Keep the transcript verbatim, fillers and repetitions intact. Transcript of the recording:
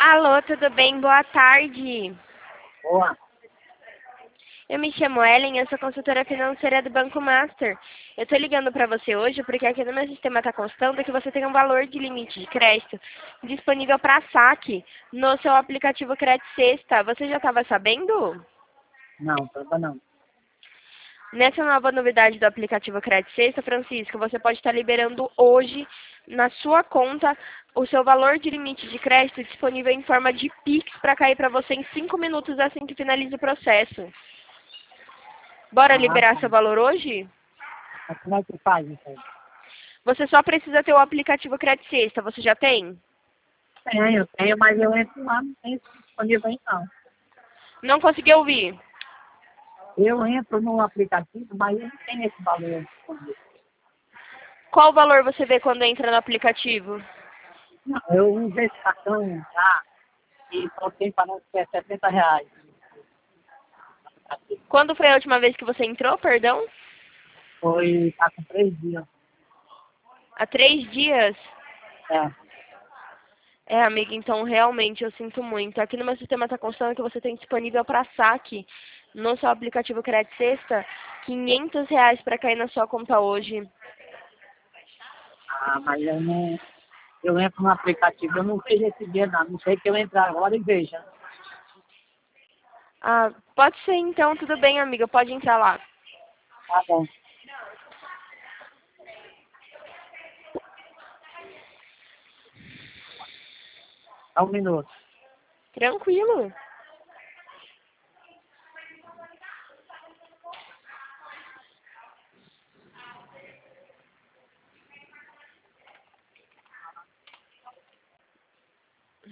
Alô, tudo bem? Boa tarde. Boa. Eu me chamo Ellen, eu sou consultora financeira do Banco Master. Eu estou ligando para você hoje porque aqui no meu sistema está constando que você tem um valor de limite de crédito disponível para saque no seu aplicativo Crédito Sexta. Você já estava sabendo? Não, tava não. Nessa nova novidade do aplicativo Crédito Sexta, Francisco, você pode estar liberando hoje na sua conta o seu valor de limite de crédito disponível em forma de Pix para cair para você em cinco minutos assim que finalize o processo. Bora Ah, liberar tá. seu valor hoje? Mas como é que faz isso aí? Você só precisa ter o aplicativo Crédito Sexta. Você já tem? Tenho, eu tenho, mas eu entro lá, não tem disponível aí não. Não conseguiu ouvir? Eu entro no aplicativo, mas eu não tenho esse valor disponível. Qual valor você vê quando entra no aplicativo? Não, eu uso esse cartão lá e só tem parece que é setenta reais. Quando foi a última vez que você entrou, perdão? Foi, tá com três dias. Há três dias? É. É, amiga, então realmente eu sinto muito. Aqui no meu sistema está constando que você tem disponível para saque no seu aplicativo Crédito Sexta quinhentos reais para cair na sua conta hoje. Ah, mas eu não. Eu entro no aplicativo, eu não vejo esse dia não. Não sei que eu entrar agora e veja. Ah, pode ser então, tudo bem, amiga, pode entrar lá. Tá bom. Só um minuto. Tranquilo.